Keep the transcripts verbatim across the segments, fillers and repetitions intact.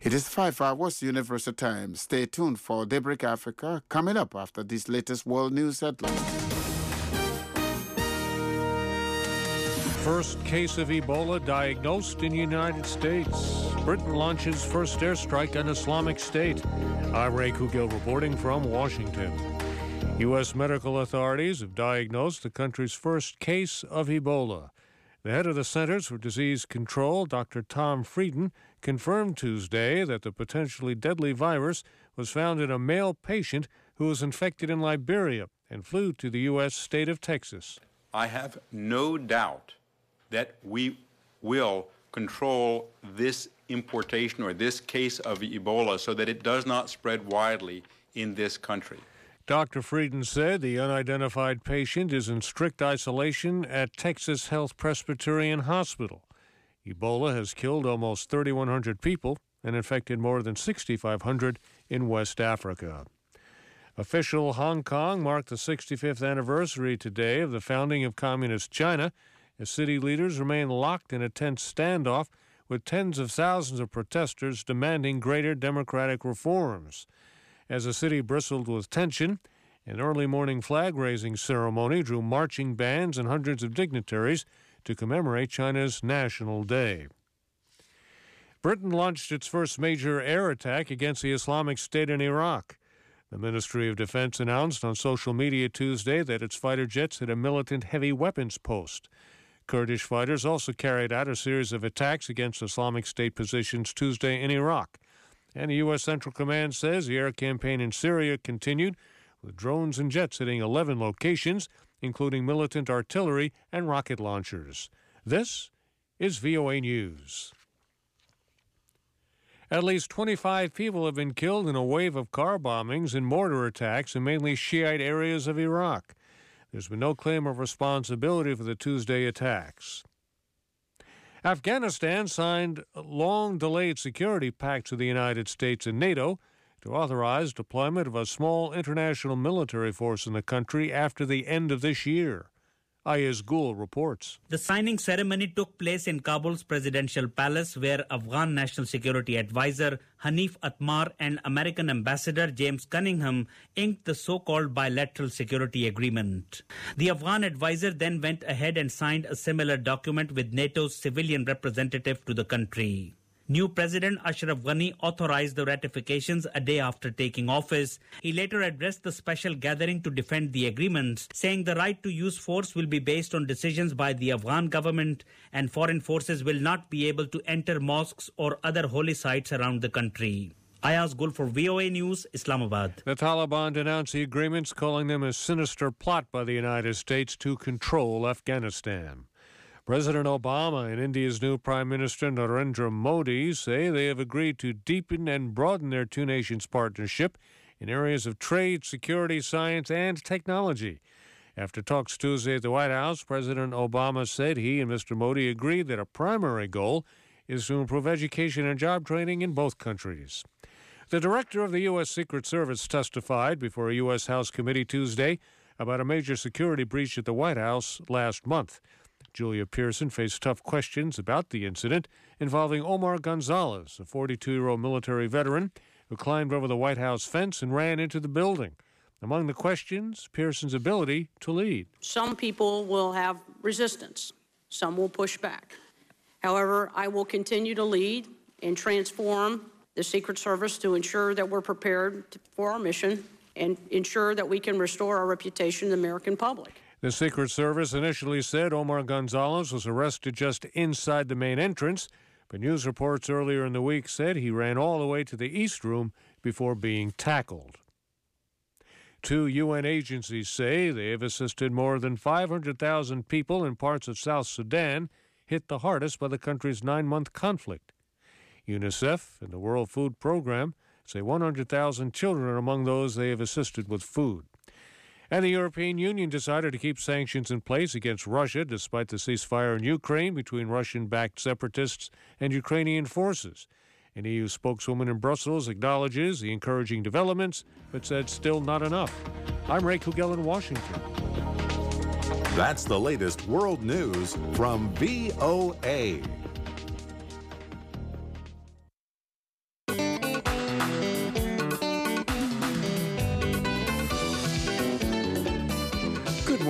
It is five hours Universal Time. Stay tuned for Daybreak Africa coming up after these latest world news headlines. First case of Ebola diagnosed in the United States. Britain launches first airstrike on Islamic State. I'm Ray Kugel reporting from Washington. U S medical authorities have diagnosed the country's first case of Ebola. The head of the Centers for Disease Control, Doctor Tom Frieden, confirmed Tuesday that the potentially deadly virus was found in a male patient who was infected in Liberia and flew to the U S state of Texas. I have no doubt that we will control this importation or this case of Ebola so that it does not spread widely in this country. Doctor Frieden said the unidentified patient is in strict isolation at Texas Health Presbyterian Hospital. Ebola has killed almost thirty-one hundred people and infected more than sixty-five hundred in West Africa. Official Hong Kong marked the sixty-fifth anniversary today of the founding of Communist China, as city leaders remain locked in a tense standoff with tens of thousands of protesters demanding greater democratic reforms. As the city bristled with tension, an early morning flag-raising ceremony drew marching bands and hundreds of dignitaries to commemorate China's National Day. Britain launched its first major air attack against the Islamic State in Iraq. The Ministry of Defense announced on social media Tuesday that its fighter jets hit a militant heavy weapons post. Kurdish fighters also carried out a series of attacks against Islamic State positions Tuesday in Iraq. And the U S. Central Command says the air campaign in Syria continued, with drones and jets hitting eleven locations, including militant artillery and rocket launchers. This is V O A News. At least twenty-five people have been killed in a wave of car bombings and mortar attacks in mainly Shiite areas of Iraq. There's been no claim of responsibility for the Tuesday attacks. Afghanistan signed long-delayed security pacts with the United States and NATO to authorize deployment of a small international military force in the country after the end of this year. Ayaz Gul reports. The signing ceremony took place in Kabul's presidential palace, where Afghan National Security Advisor Hanif Atmar and American Ambassador James Cunningham inked the so-called bilateral security agreement. The Afghan advisor then went ahead and signed a similar document with NATO's civilian representative to the country. New President Ashraf Ghani authorized the ratifications a day after taking office. He later addressed the special gathering to defend the agreements, saying the right to use force will be based on decisions by the Afghan government and foreign forces will not be able to enter mosques or other holy sites around the country. Ayaz Gul for V O A News, Islamabad. The Taliban denounced the agreements, calling them a sinister plot by the United States to control Afghanistan. President Obama and India's new Prime Minister Narendra Modi say they have agreed to deepen and broaden their two nations' partnership in areas of trade, security, science, and technology. After talks Tuesday at the White House, President Obama said he and Mister Modi agreed that a primary goal is to improve education and job training in both countries. The director of the U S. Secret Service testified before a U S. House committee Tuesday about a major security breach at the White House last month. Julia Pearson faced tough questions about the incident involving Omar Gonzalez, a forty-two-year-old military veteran who climbed over the White House fence and ran into the building. Among the questions, Pearson's ability to lead. Some people will have resistance. Some will push back. However, I will continue to lead and transform the Secret Service to ensure that we're prepared for our mission and ensure that we can restore our reputation to the American public. The Secret Service initially said Omar Gonzalez was arrested just inside the main entrance, but news reports earlier in the week said he ran all the way to the East Room before being tackled. Two U N agencies say they have assisted more than five hundred thousand people in parts of South Sudan hit the hardest by the country's nine-month conflict. UNICEF and the World Food Program say one hundred thousand children are among those they have assisted with food. And the European Union decided to keep sanctions in place against Russia despite the ceasefire in Ukraine between Russian-backed separatists and Ukrainian forces. An E U spokeswoman in Brussels acknowledges the encouraging developments, but said still not enough. I'm Ray Kugel in Washington. That's the latest world news from V O A.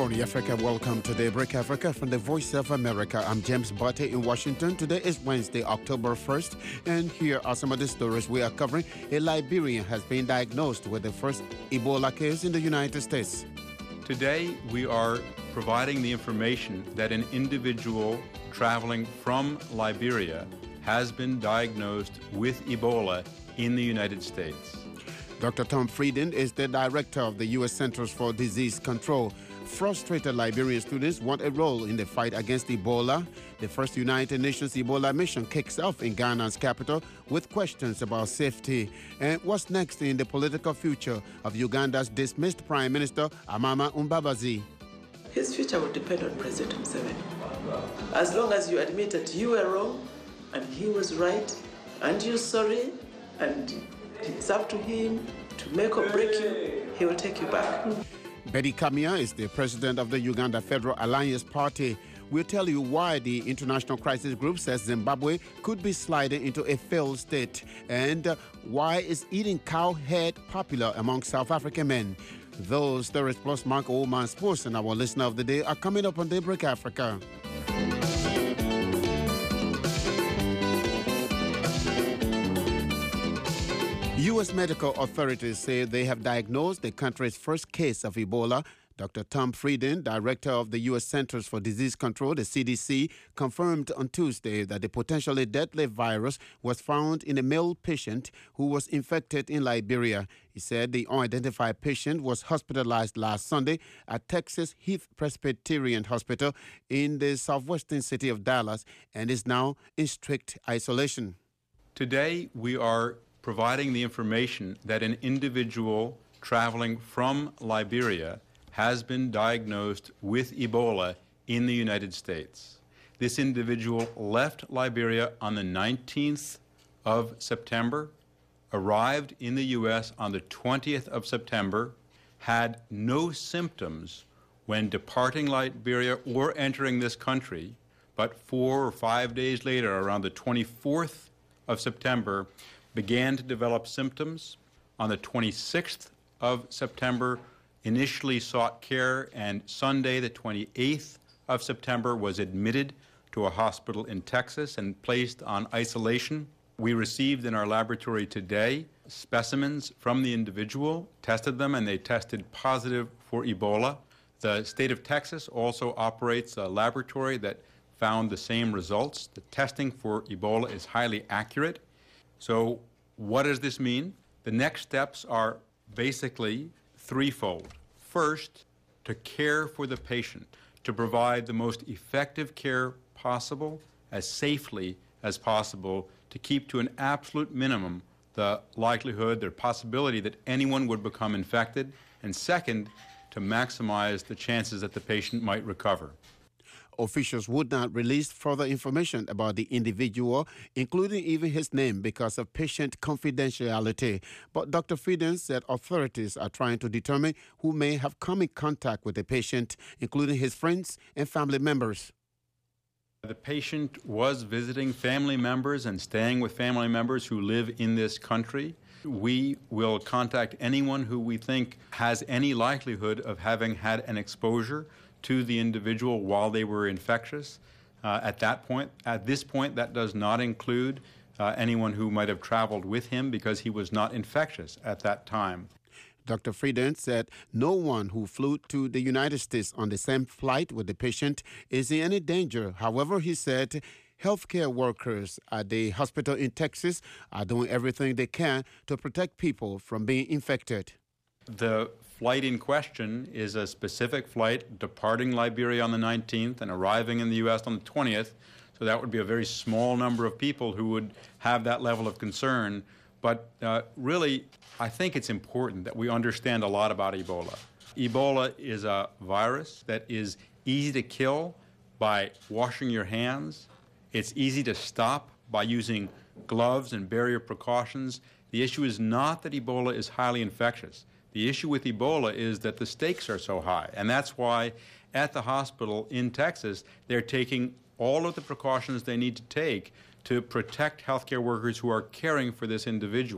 morning, Africa. Welcome to Daybreak Africa from the Voice of America. I'm James Butte in Washington. Today is Wednesday, October first, and here are some of the stories we are covering. A Liberian has been diagnosed with the first Ebola case in the United States. Today, we are providing the information that an individual traveling from Liberia has been diagnosed with Ebola in the United States. Doctor Tom Frieden is the director of the U S Centers for Disease Control. Frustrated Liberian students want a role in the fight against Ebola. The first United Nations Ebola mission kicks off in Ghana's capital with questions about safety. And what's next in the political future of Uganda's dismissed Prime Minister Amama Mbabazi? His future will depend on President Museveni. As long as you admit that you were wrong and he was right and you're sorry and it's up to him to make or break you, he will take you back. Betty Kamia is the president of the Uganda Federal Alliance Party. We'll tell you why the International Crisis Group says Zimbabwe could be sliding into a failed state, and uh, why is eating cow head popular among South African men. Those stories plus Mark Oldman Sports and our listener of the day are coming up on Daybreak Africa. U S medical authorities say they have diagnosed the country's first case of Ebola. Doctor Tom Frieden, director of the U S Centers for Disease Control, the C D C, confirmed on Tuesday that the potentially deadly virus was found in a male patient who was infected in Liberia. He said the unidentified patient was hospitalized last Sunday at Texas Heath Presbyterian Hospital in the southwestern city of Dallas and is now in strict isolation. Today, we are providing the information that an individual traveling from Liberia has been diagnosed with Ebola in the United States. This individual left Liberia on the nineteenth of September, arrived in the U S on the twentieth of September, had no symptoms when departing Liberia or entering this country, but four or five days later, around the twenty-fourth of September, began to develop symptoms. On the twenty-sixth of September, initially sought care, and Sunday, the twenty-eighth of September, was admitted to a hospital in Texas and placed on isolation. We received in our laboratory today specimens from the individual, tested them, and they tested positive for Ebola. The state of Texas also operates a laboratory that found the same results. The testing for Ebola is highly accurate. So what does this mean? The next steps are basically threefold. First, to care for the patient, to provide the most effective care possible, as safely as possible, to keep to an absolute minimum the likelihood, the possibility that anyone would become infected. And second, to maximize the chances that the patient might recover. Officials would not release further information about the individual, including even his name, because of patient confidentiality. But Doctor Frieden said authorities are trying to determine who may have come in contact with the patient, including his friends and family members. The patient was visiting family members and staying with family members who live in this country. We will contact anyone who we think has any likelihood of having had an exposure to the individual while they were infectious. Uh, at that point, at this point, that does not include uh, anyone who might have traveled with him because he was not infectious at that time. Doctor Frieden said no one who flew to the United States on the same flight with the patient is in any danger. However, he said healthcare workers at the hospital in Texas are doing everything they can to protect people from being infected. The flight in question is a specific flight departing Liberia on the nineteenth and arriving in the U S on the twentieth. So that would be a very small number of people who would have that level of concern. But uh, really, I think it's important that we understand a lot about Ebola. Ebola is a virus that is easy to kill by washing your hands. It's easy to stop by using gloves and barrier precautions. The issue is not that Ebola is highly infectious. The issue with Ebola is that the stakes are so high, and that's why at the hospital in Texas, they're taking all of the precautions they need to take to protect healthcare workers who are caring for this individual.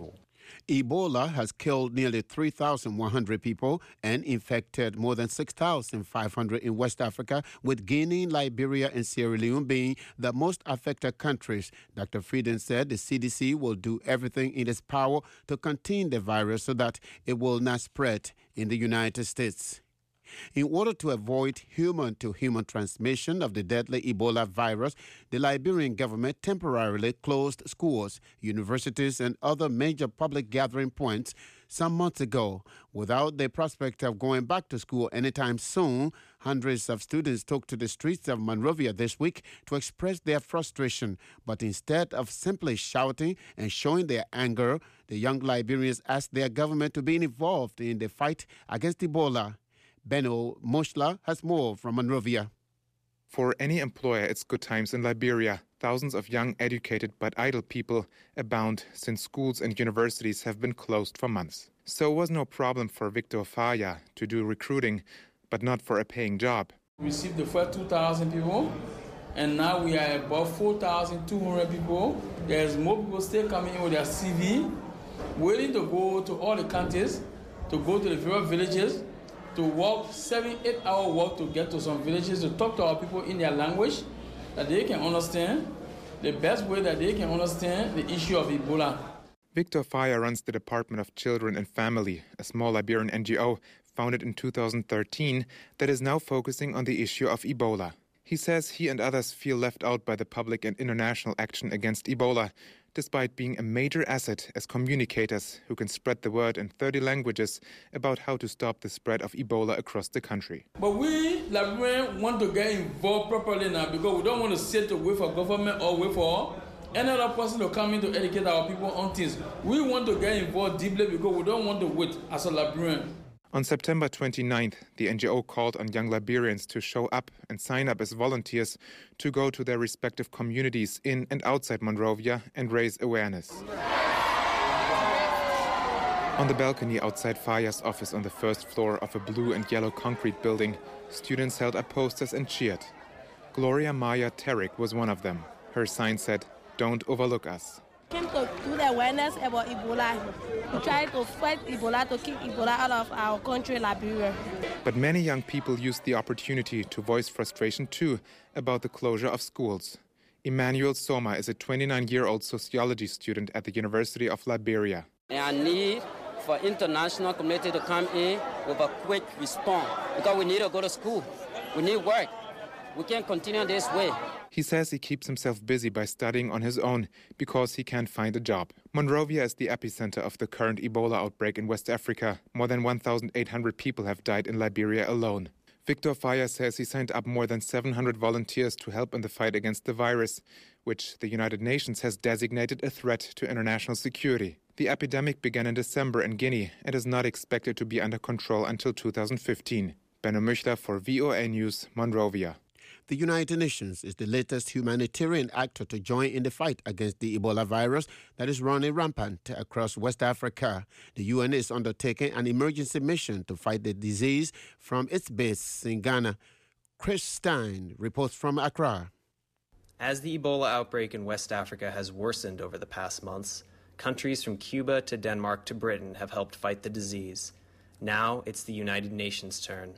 Ebola has killed nearly three thousand one hundred people and infected more than six thousand five hundred in West Africa, with Guinea, Liberia, and Sierra Leone being the most affected countries. Doctor Frieden said the C D C will do everything in its power to contain the virus so that it will not spread in the United States. In order to avoid human-to-human transmission of the deadly Ebola virus, the Liberian government temporarily closed schools, universities, and other major public gathering points some months ago. Without the prospect of going back to school anytime soon, hundreds of students took to the streets of Monrovia this week to express their frustration. But instead of simply shouting and showing their anger, the young Liberians asked their government to be involved in the fight against Ebola. Benno Moshla has more from Monrovia. For any employer, it's good times in Liberia. Thousands of young, educated but idle people abound since schools and universities have been closed for months. So it was no problem for Victor Faya to do recruiting, but not for a paying job. We received the first two thousand people, and now we are about four thousand two hundred people. There's more people still coming in with their C V, waiting to go to all the counties, to go to the various villages, to walk seven, eight hour walk to get to some villages to talk to our people in their language that they can understand, the best way that they can understand the issue of Ebola. Victor Faya runs the Department of Children and Family, a small Liberian N G O founded in two thousand thirteen that is now focusing on the issue of Ebola. He says he and others feel left out by the public and international action against Ebola, despite being a major asset as communicators who can spread the word in thirty languages about how to stop the spread of Ebola across the country. But we, Liberians, want to get involved properly now because we don't want to sit to wait for government or wait for any other person to come in to educate our people on things. We want to get involved deeply because we don't want to wait as a Liberian. On September twenty-ninth, the N G O called on young Liberians to show up and sign up as volunteers to go to their respective communities in and outside Monrovia and raise awareness. On the balcony outside Faya's office on the first floor of a blue and yellow concrete building, students held up posters and cheered. Gloria Maya Terrick was one of them. Her sign said, "Don't overlook us." Came to do the awareness about Ebola. We try to fight Ebola to keep Ebola out of our country, Liberia. But many young people used the opportunity to voice frustration too about the closure of schools. Emmanuel Soma is a twenty-nine-year-old sociology student at the University of Liberia. I need for international community to come in with a quick response because we need to go to school. We need work. We can't continue this way. He says he keeps himself busy by studying on his own because he can't find a job. Monrovia is the epicenter of the current Ebola outbreak in West Africa. More than one thousand eight hundred people have died in Liberia alone. Victor Faya says he signed up more than seven hundred volunteers to help in the fight against the virus, which the United Nations has designated a threat to international security. The epidemic began in December in Guinea and is not expected to be under control until two thousand fifteen. Benno Müchler for V O A News, Monrovia. The United Nations is the latest humanitarian actor to join in the fight against the Ebola virus that is running rampant across West Africa. The U N is undertaking an emergency mission to fight the disease from its base in Ghana. Chris Stein reports from Accra. As the Ebola outbreak in West Africa has worsened over the past months, countries from Cuba to Denmark to Britain have helped fight the disease. Now it's the United Nations' turn.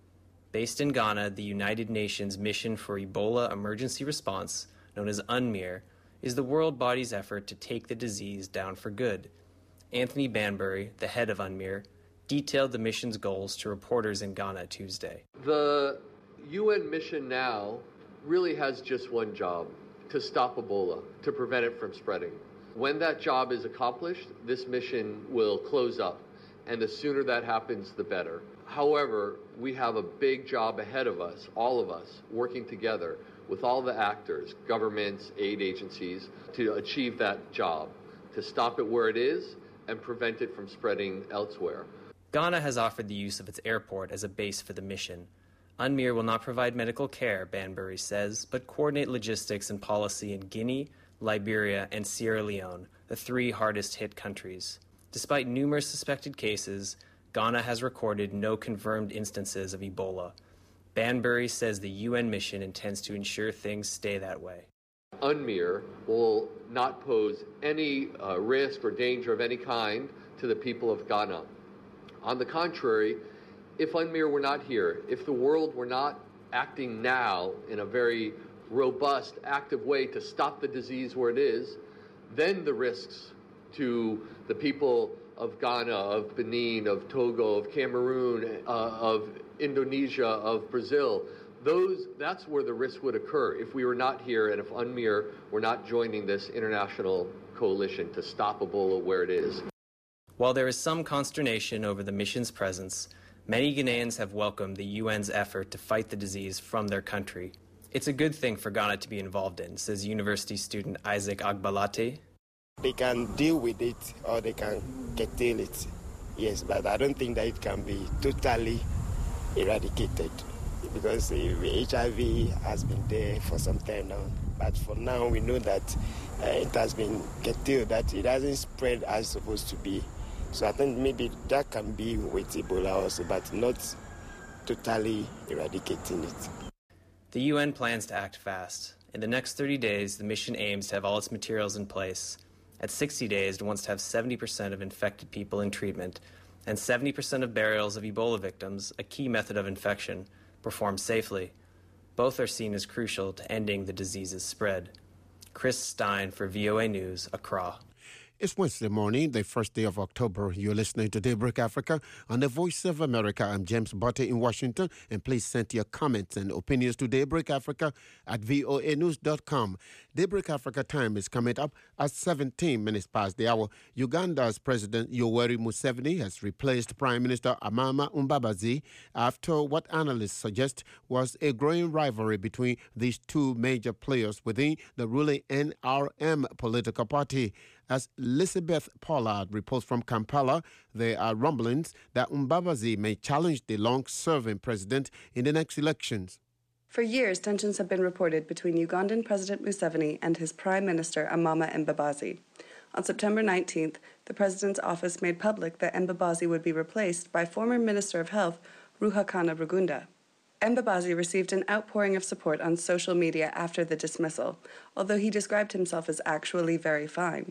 Based in Ghana, the United Nations Mission for Ebola Emergency Response, known as UNMIR, is the world body's effort to take the disease down for good. Anthony Banbury, the head of UNMIR, detailed the mission's goals to reporters in Ghana Tuesday. The U N mission now really has just one job: to stop Ebola, to prevent it from spreading. When that job is accomplished, this mission will close up, and the sooner that happens, the better. However, we have a big job ahead of us, all of us, working together with all the actors, governments, aid agencies, to achieve that job, to stop it where it is and prevent it from spreading elsewhere. Ghana has offered the use of its airport as a base for the mission. UNMIR will not provide medical care, Banbury says, but coordinate logistics and policy in Guinea, Liberia, and Sierra Leone, the three hardest-hit countries. Despite numerous suspected cases, Ghana has recorded no confirmed instances of Ebola. Banbury says the U N mission intends to ensure things stay that way. UNMIR will not pose any uh, risk or danger of any kind to the people of Ghana. On the contrary, if UNMIR were not here, if the world were not acting now in a very robust, active way to stop the disease where it is, then the risks to the people of Ghana, of Benin, of Togo, of Cameroon, uh, of Indonesia, of Brazil, those, that's where the risk would occur if we were not here and if UNMIR were not joining this international coalition to stop Ebola where it is. While there is some consternation over the mission's presence, many Ghanaians have welcomed the U N's effort to fight the disease from their country. It's a good thing for Ghana to be involved in, says university student Isaac Agbalate. They can deal with it or they can curtail it, yes, but I don't think that it can be totally eradicated because the H I V has been there for some time now. But for now, we know that uh, it has been curtailed, that it hasn't spread as it's supposed to be. So I think maybe that can be with Ebola also, but not totally eradicating it. The U N plans to act fast. In the next thirty days, the mission aims to have all its materials in place. At sixty days, it wants to have seventy percent of infected people in treatment and seventy percent of burials of Ebola victims, a key method of infection, performed safely. Both are seen as crucial to ending the disease's spread. Chris Stein for V O A News, Accra. It's Wednesday morning, the first day of October. You're listening to Daybreak Africa on the Voice of America. I'm James Butte in Washington, and please send your comments and opinions to Daybreak Africa at voa news dot com. Daybreak Africa time is coming up at seventeen minutes past the hour. Uganda's President Yoweri Museveni has replaced Prime Minister Amama Mbabazi after what analysts suggest was a growing rivalry between these two major players within the ruling N R M political party. As Elizabeth Pollard reports from Kampala, there are rumblings that Mbabazi may challenge the long-serving president in the next elections. For years, tensions have been reported between Ugandan President Museveni and his Prime Minister Amama Mbabazi. On September nineteenth, the president's office made public that Mbabazi would be replaced by former Minister of Health Ruhakana Rugunda. Mbabazi received an outpouring of support on social media after the dismissal, although he described himself as actually very fine.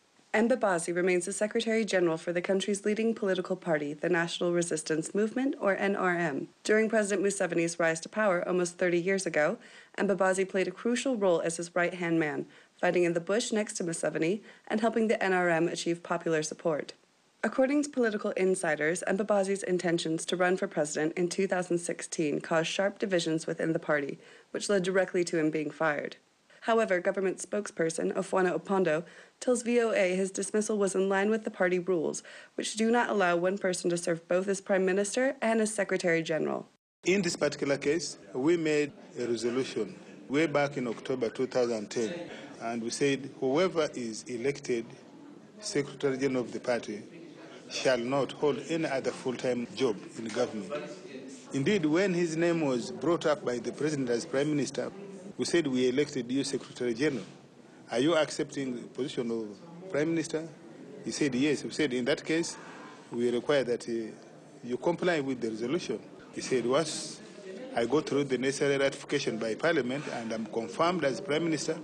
Mbabazi remains the Secretary General for the country's leading political party, the National Resistance Movement, or N R M. During President Museveni's rise to power almost thirty years ago, Mbabazi played a crucial role as his right-hand man, fighting in the bush next to Museveni and helping the N R M achieve popular support. According to political insiders, Mbabazi's intentions to run for president in two thousand sixteen caused sharp divisions within the party, which led directly to him being fired. However, government spokesperson Ofwana Opondo tells V O A his dismissal was in line with the party rules, which do not allow one person to serve both as Prime Minister and as Secretary General. In this particular case, we made a resolution way back in October two thousand ten, and we said whoever is elected Secretary General of the party shall not hold any other full-time job in the government. Indeed, when his name was brought up by the President as Prime Minister, we said we elected you Secretary General. Are you accepting the position of Prime Minister? He said yes. We said in that case, we require that uh, you comply with the resolution. He said once I go through the necessary ratification by Parliament and I'm confirmed as Prime Minister,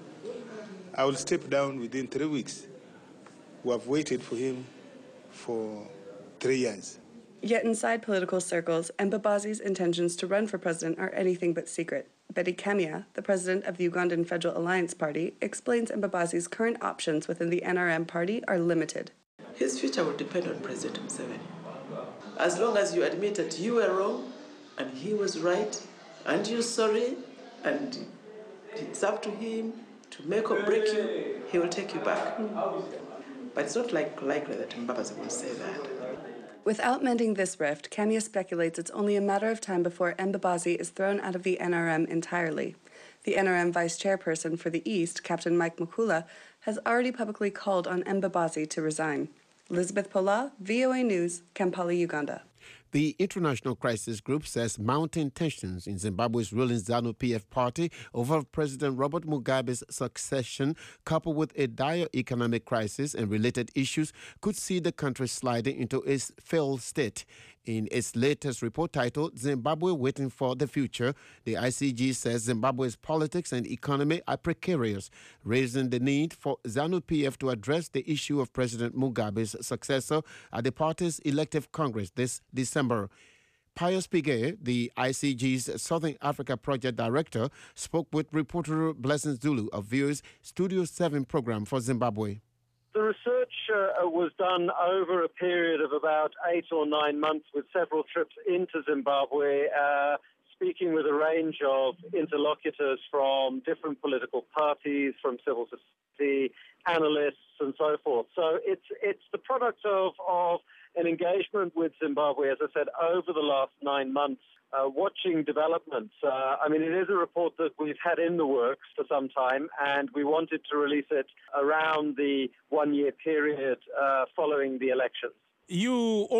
I will step down within three weeks. We have waited for him for three years. Yet inside political circles, Mbabazi's intentions to run for president are anything but secret. Betty Kemia, the president of the Ugandan Federal Alliance Party, explains Mbabazi's current options within the N R M party are limited. His future will depend on President Museveni. As long as you admit that you were wrong and he was right and you're sorry and it's up to him to make or break you, he will take you back. But it's not like likely that Mbabazi will say that. Without mending this rift, Kemia speculates it's only a matter of time before Mbabazi is thrown out of the N R M entirely. The N R M vice chairperson for the East, Captain Mike Mukula, has already publicly called on Mbabazi to resign. Elizabeth Pola, V O A News, Kampala, Uganda. The International Crisis Group says mounting tensions in Zimbabwe's ruling ZANU-P F party over President Robert Mugabe's succession, coupled with a dire economic crisis and related issues, could see the country sliding into a failed state. In its latest report titled Zimbabwe Waiting for the Future, the I C G says Zimbabwe's politics and economy are precarious, raising the need for ZANU-P F to address the issue of President Mugabe's successor at the party's elective Congress this December. Pius Piguet, the I C G's Southern Africa Project Director, spoke with reporter Blessing Zulu of V O A's Studio seven program for Zimbabwe. The research uh, was done over a period of about eight or nine months with several trips into Zimbabwe, uh, speaking with a range of interlocutors from different political parties, from civil society, analysts, and so forth. So it's it's the product of, of an engagement with Zimbabwe, as I said, over the last nine months. Uh, watching developments. Uh, I mean, it is a report that we've had in the works for some time, and we wanted to release it around the one-year period uh, following the elections. You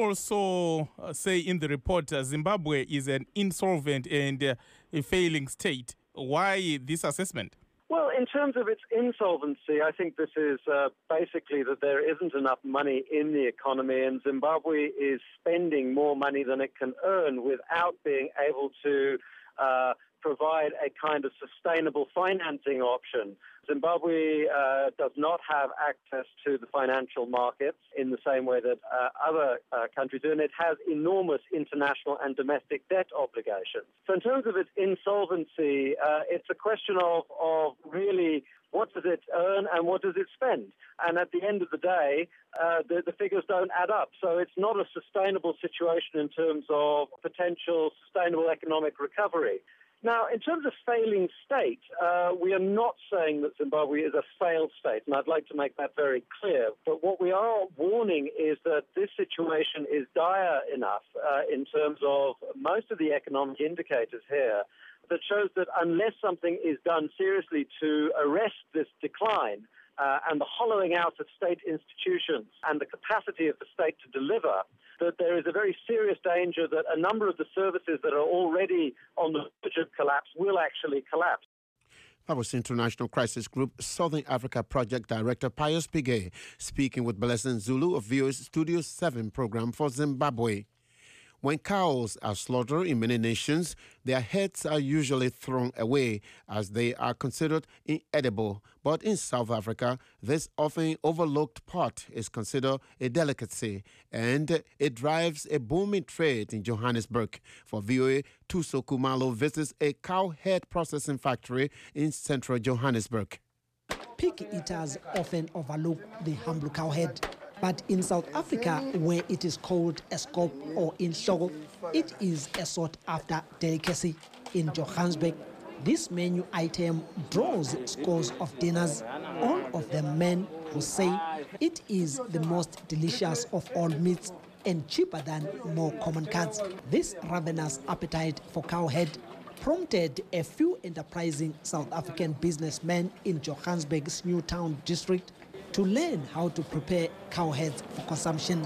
also uh, say in the report uh, Zimbabwe is an insolvent and uh, a failing state. Why this assessment? Well, in terms of its insolvency, I think this is uh, basically that there isn't enough money in the economy, and Zimbabwe is spending more money than it can earn without being able to uh, provide a kind of sustainable financing option. Zimbabwe uh, does not have access to the financial markets in the same way that uh, other uh, countries do, and it has enormous international and domestic debt obligations. So in terms of its insolvency, uh, it's a question of, of really what does it earn and what does it spend? And at the end of the day, uh, the, the figures don't add up. So it's not a sustainable situation in terms of potential sustainable economic recovery. Now, in terms of failing state, uh, we are not saying that Zimbabwe is a failed state, and I'd like to make that very clear. But what we are warning is that this situation is dire enough uh, in terms of most of the economic indicators here that shows that unless something is done seriously to arrest this decline uh, and the hollowing out of state institutions and the capacity of the state to deliver, that there is a very serious danger that a number of the services that are already on the verge of collapse will actually collapse. That was International Crisis Group Southern Africa Project Director Pius Piguet speaking with Blessing Zulu of V O A's Studio seven program for Zimbabwe. When cows are slaughtered in many nations, their heads are usually thrown away as they are considered inedible. But in South Africa, this often overlooked part is considered a delicacy, and it drives a booming trade in Johannesburg. For V O A, Tuso Kumalo visits a cow head processing factory in central Johannesburg. Pig eaters often overlook the humble cow head. But in South Africa, where it is called a skop or inhloko, it is a sought-after delicacy. In Johannesburg, this menu item draws scores of dinners, all of them men who say it is the most delicious of all meats and cheaper than more common cuts. This ravenous appetite for cowhead prompted a few enterprising South African businessmen in Johannesburg's Newtown district to learn how to prepare cowheads for consumption.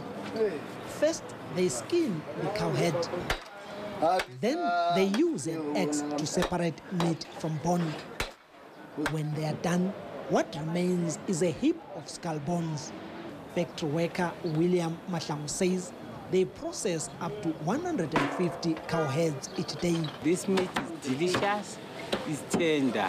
First, they skin the cowhead. Then they use an axe to separate meat from bone. When they are done, what remains is a heap of skull bones. Factory worker William Mahlangu says they process up to one hundred fifty cowheads each day. This meat is delicious, it's tender,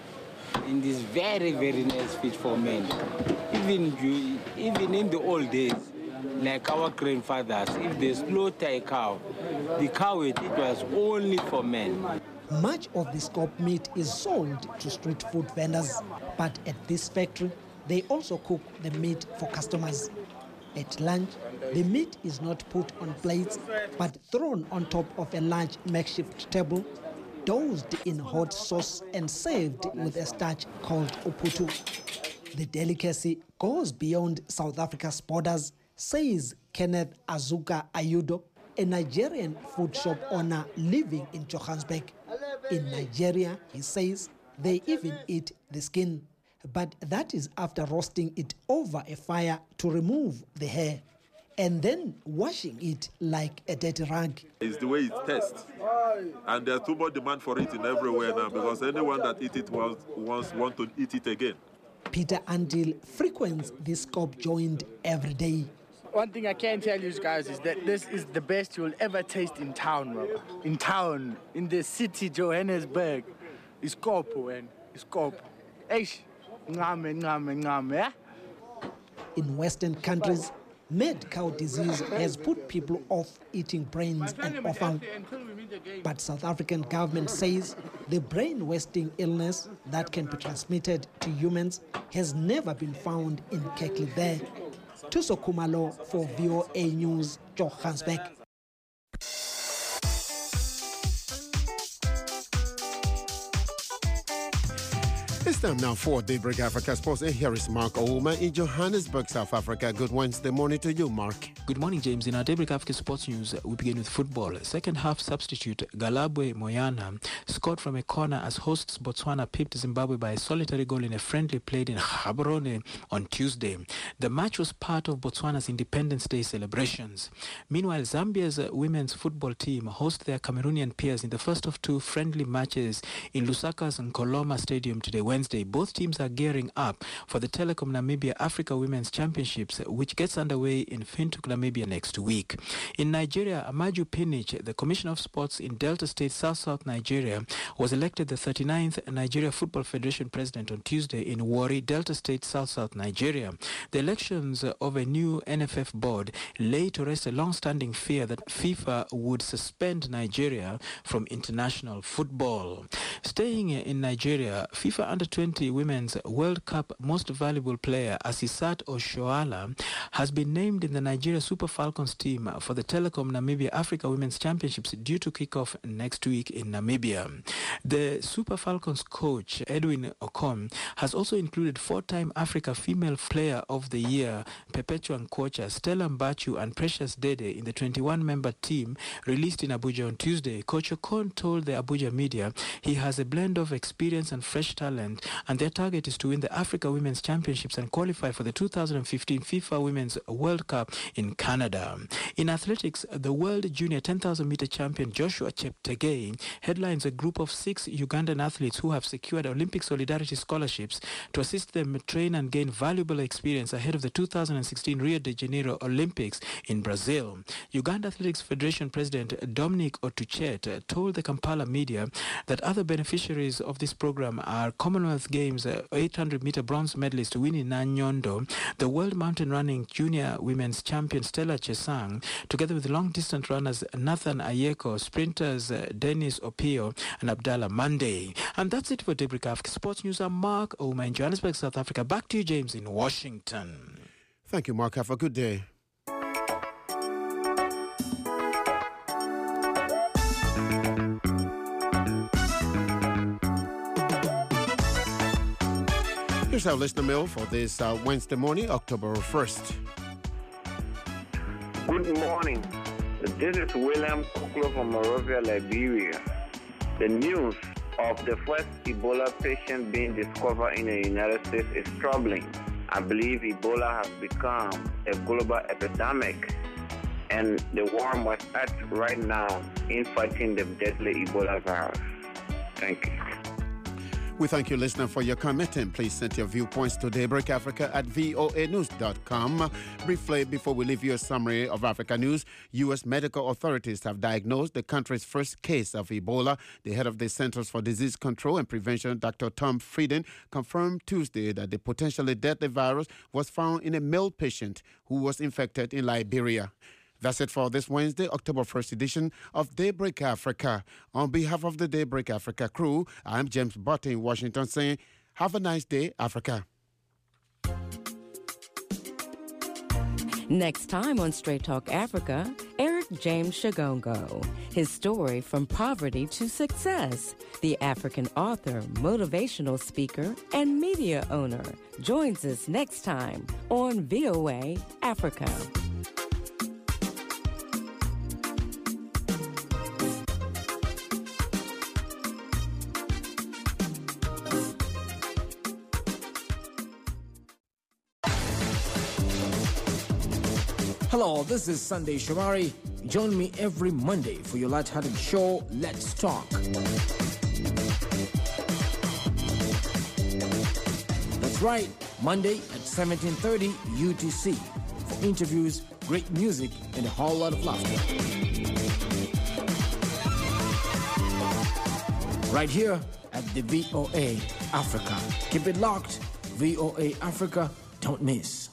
and is very, very nice fish for men. Even, you, even in the old days, like our grandfathers, if they slaughter a cow, the cow, it was only for men. Much of the skop meat is sold to street food vendors, but at this factory, they also cook the meat for customers. At lunch, the meat is not put on plates, but thrown on top of a large makeshift table, dosed in hot sauce and served with a starch called uputu. The delicacy goes beyond South Africa's borders, says Kenneth Azuka Ayudo, a Nigerian food shop owner living in Johannesburg. In Nigeria, he says, they even eat the skin. But that is after roasting it over a fire to remove the hair, and then washing it like a dirty rag. It's the way it tastes. And there's too much demand for it in everywhere now because anyone that eats it wants, wants want to eat it again. Peter Andil frequents this skop joint every day. one thing I can tell you guys is that this is the best you'll ever taste in town, bro. In town, in the city, Johannesburg. It's Kopo, man. It's Kopo. Eish. Ngame, ngame, ngame, yeah? In Western countries, mad cow disease has put people off eating brains and offal. But South African government says the brain wasting illness that can be transmitted to humans has never been found in Kekli there. Tuso Kumalo for V O A News, Johannesburg. It's time now for Daybreak Africa Sports, and here is Mark Ouma in Johannesburg, South Africa. Good Wednesday morning to you, Mark. Good morning, James. In our Daybreak Africa Sports news, we begin with football. Second half substitute Galabwe Moyana scored from a corner as hosts Botswana pipped Zimbabwe by a solitary goal in a friendly played in Gaborone on Tuesday. The match was part of Botswana's Independence Day celebrations. Meanwhile, Zambia's women's football team host their Cameroonian peers in the first of two friendly matches in Lusaka's Nkoloma Stadium today, Wednesday. Both teams are gearing up for the Telecom Namibia Africa Women's Championships, which gets underway in Windhoek, Namibia next week. In Nigeria, Amaju Pinnick, the Commissioner of Sports in Delta State, South-South Nigeria, was elected the thirty-ninth Nigeria Football Federation President on Tuesday in Warri, Delta State, South-South Nigeria. The elections of a new N F F board lay to rest a long-standing fear that FIFA would suspend Nigeria from international football. Staying in Nigeria, FIFA Under twenty Women's World Cup Most Valuable Player Asisat Oshoala has been named in the Nigeria Super Falcons team for the Telecom Namibia Africa Women's Championships due to kick off next week in Namibia. The Super Falcons coach Edwin Okon has also included four-time Africa Female Player of the Year Perpetua Nkocha, Stella Mbachu and Precious Dede in the twenty-one member team released in Abuja on Tuesday. Coach Okon told the Abuja media he has a blend of experience and fresh talent, and their target is to win the Africa Women's Championships and qualify for the two thousand fifteen FIFA Women's World Cup in Canada. In athletics, the world junior ten thousand meter champion Joshua Cheptegei headlines a group of six Ugandan athletes who have secured Olympic Solidarity scholarships to assist them train and gain valuable experience ahead of the two thousand sixteen Rio de Janeiro Olympics in Brazil. Uganda Athletics Federation President Dominic Otuchet told the Kampala media that other beneficiaries of this program are Commonwealth Games eight hundred meter bronze medalist Winnie Nanyondo, the World Mountain Running Junior Women's Champion Stella Chesang, together with long-distance runners Nathan Ayeko, sprinters Dennis Opio and Abdallah Monday. And that's it for Daybreak Africa Sports News. I'm Mark Ouma in Johannesburg, South Africa. Back to you, James, in Washington. Thank you, Mark. Have a good day. Here's our listener mail for this uh, Wednesday morning, October first. Good morning. This is William Kuklo from Monrovia, Liberia. The news of the first Ebola patient being discovered in the United States is troubling. I believe Ebola has become a global epidemic, and the war must act right now in fighting the deadly Ebola virus. Thank you. We thank you, listener, for your comment, and please send your viewpoints to Daybreak Africa at V O A news dot com. Briefly, before we leave you a summary of Africa news, U S medical authorities have diagnosed the country's first case of Ebola. The head of the Centers for Disease Control and Prevention, Doctor Tom Frieden, confirmed Tuesday that the potentially deadly virus was found in a male patient who was infected in Liberia. That's it for this Wednesday, October first edition of Daybreak Africa. On behalf of the Daybreak Africa crew, I'm James Butt in Washington saying, have a nice day, Africa. Next time on Straight Talk Africa, Eric James Shagongo. His story from poverty to success. The African author, motivational speaker, and media owner joins us next time on V O A Africa. Hello, this is Sunday Shomari. Join me every Monday for your lighthearted show, Let's Talk. That's right, Monday at seventeen thirty U T C for interviews, great music, and a whole lot of laughter. Right here at the V O A Africa. Keep it locked. V O A Africa, don't miss.